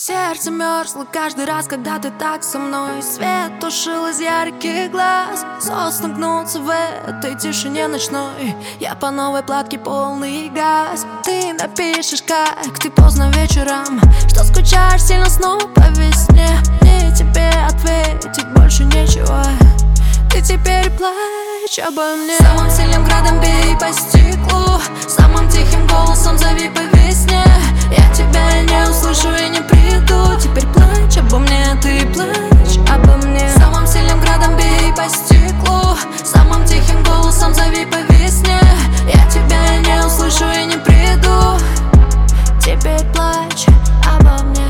Сердце мерзло каждый раз, когда ты так со мной. Свет ушил из ярких глаз. Сосны гнутся в этой тишине ночной. Я по новой платке полный газ. Ты напишешь, как ты поздно вечером, что скучаешь сильно снова по весне. Мне тебе ответить больше нечего. Ты теперь плачь обо мне. Самым сильным градом бей по стеклу. Самым тихим голосом зови по весне. Я тебя не услышу и не приду. Теперь плачь обо мне, ты плачь обо мне. Самым сильным градом бей по стеклу. Самым тихим голосом зови по весне. Я тебя не услышу и не приду. Теперь плачь обо мне.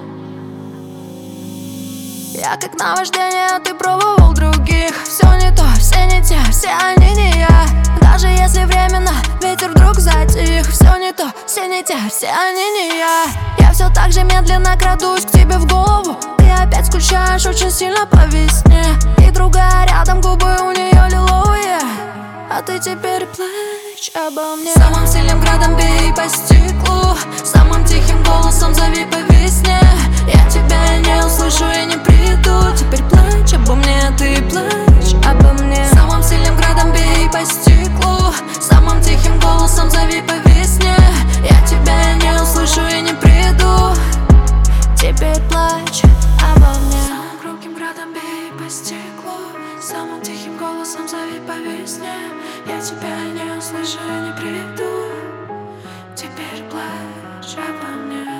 Я как наваждение, а ты пробовал других. Все не то, все не те, все они не я. Даже если временно ветер вдруг затих. Все не то, все не те, все они не я. Я все так же медленно крадусь к тебе в голову. Ты опять скучаешь очень сильно по весне. И другая рядом, губы у нее лиловые. А ты теперь плачь обо мне. Самым сильным градом бей по стеклу. Самым тихим голосом зови по весне. Я тебя не услышу и не приду. Теперь плачь обо мне, ты плачь обо мне. Самым сильным градом бей по стеклу. Самым тихим голосом зови по весне. Я тебя не услышу и не приду. Теперь плачь обо мне. Самым громким градом бей по стеклу. Самым тихим голосом зови по весне. Я тебя не услышу и не приду. Теперь плачь обо мне.